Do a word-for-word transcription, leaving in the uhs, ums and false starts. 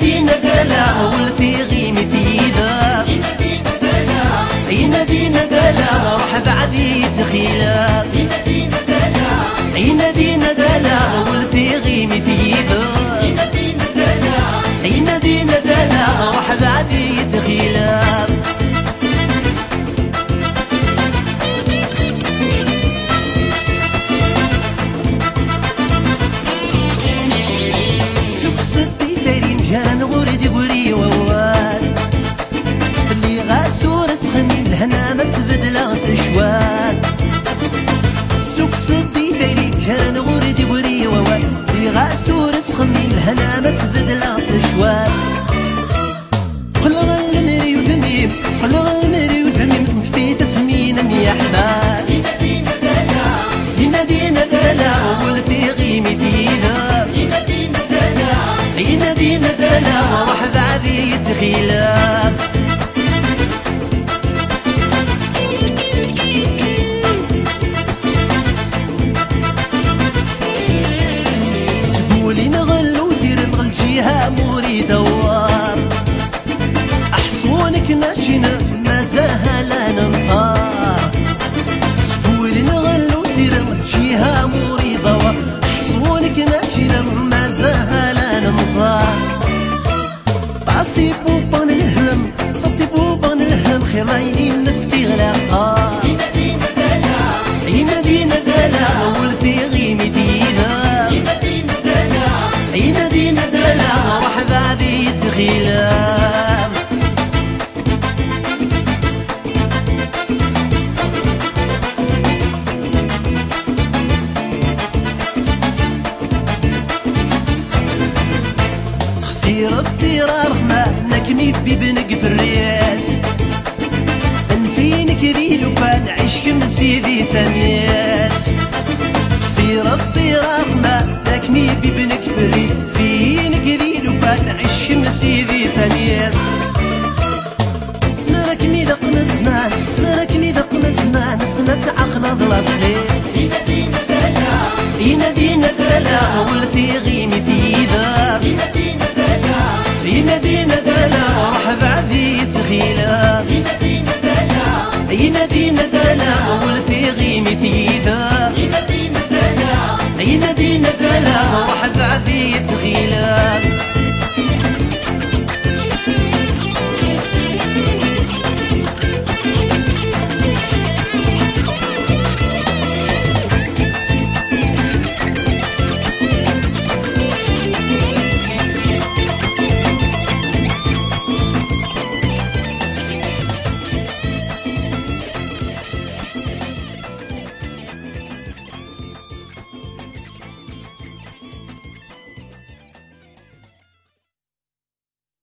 ينادينا دلا والفي غيمي في ذا ينادينا دلا روح بعدي تخيلا ينادينا دلا والفي غيمي في ذا ينادينا دلا روح بعدي تخيلا هنا ما تبدل سشوال السوق صدي دايرين كان غوري وري ووال اللي غاسور تخمين هنا ما تبدل سشوال قلغ المري وثميم قلغ المري وثميم في تسمين يا حبال ينادينا دلا ينادينا دلا والفي غيمي فينا ينادينا دلا ينادينا دلا روح بعدي تخيلاب موري دوار أحصونك ماشينا ما زهل ننصار سهولي نغلو سيرم جيها موري دوار أحصونك ماشينا ما زهل ننصار قاسي بوبان الهم قاسي بوبان الهم خيرين نفتي غلاقار ينادينا دلا ينادينا دلا والفي غيمي دينا ينادينا دلا ينادينا دلا روح بعدي تخيلام خثير الضرار ما نكمي ببنك في الرياس انفينك ذي لبان عشك مسيدي سنياس خثير الضرار ما نكمي ببنك في الرياس فينك ذي لبان عش مسيدي سنياس سمرك ميدق مزمان سمرك ميدق مزمان سنة عقنا ضلاصلي ينادينا دلا ينادينا دلا والفي غيمي في ذا ينادينا دلا ينادينا دلا روح بعدي تخيلا